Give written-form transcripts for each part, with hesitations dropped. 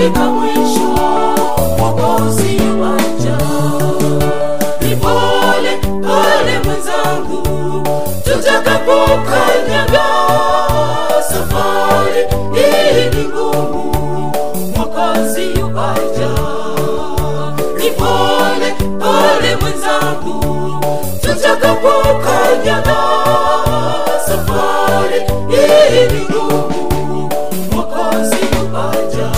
umefika mwisho, Mwokozi yuaja. Ni pole pole mwenzangu, tutakapokanyaga safari hii ni ngumu, Mwokozi yuaja. Ni pole pole mwenzangu, tutakapokanyaga safari hii ni ngumu, Mwokozi yuaja.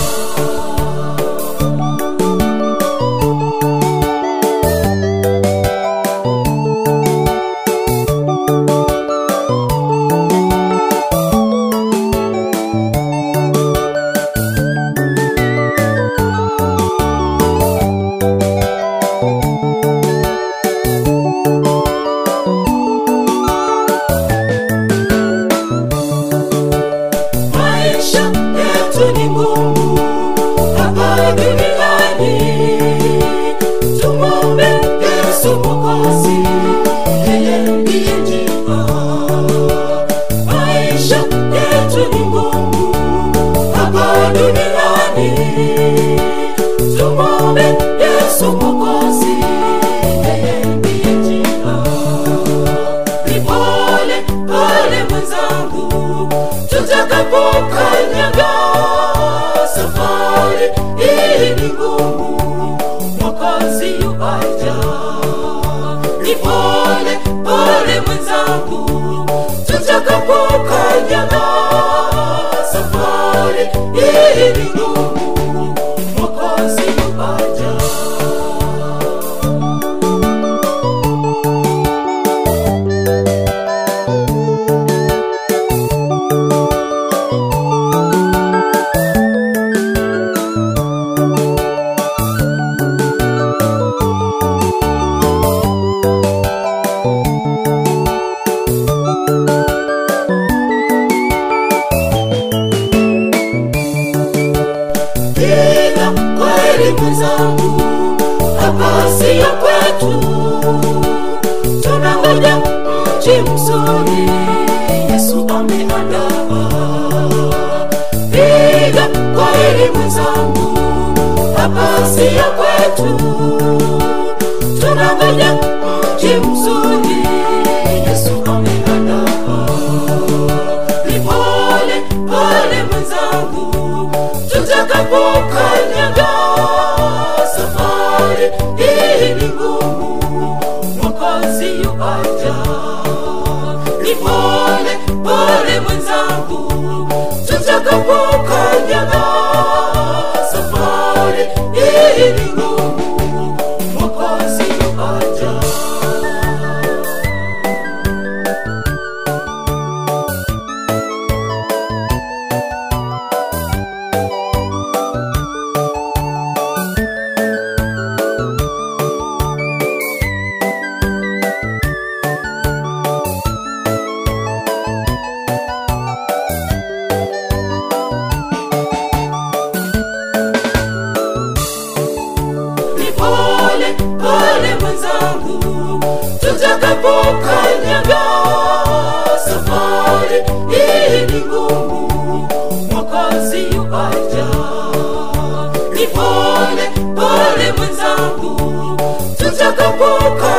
Ni ngumu hapa duniani, tumwombe Yesu Mwokozi, yeye ndiye njia. Maisha yetu ni ngumu hapa duniani, tumwombe Yesu Mwokozi, yeye ndiye njia. Ni pole pole mwenzangu, tutakapokanyaga safari hii ni ngumu, Mwokozi yuaja. Ni pole pole mwenzangu, tutakapokanyaga safari hii ni ngumu, Mwokozi yuaja. Piga kweli mwenzangu, hapa siyo kwetu, tunangoja mji mzuri Yesu ameandaa. Piga kweli mwenzangu, hapa siyo kwetu, tunangoja mji mzuri Yesu ameandaa. Ni pole pole mwenzangu, tutakapokanyaga safari hii ni ngumu, Mwokozi yuaja. Ni pole pole mwenzangu, tutakapokanyaga safari hii ni ngumu, Mwokozi yuaja. Pole pole mwenzangu, tutakapokanyaga safari hii ni ngumu, Mwokozi yuaja. Ni pole pole mwenzangu, tutakapokanyaga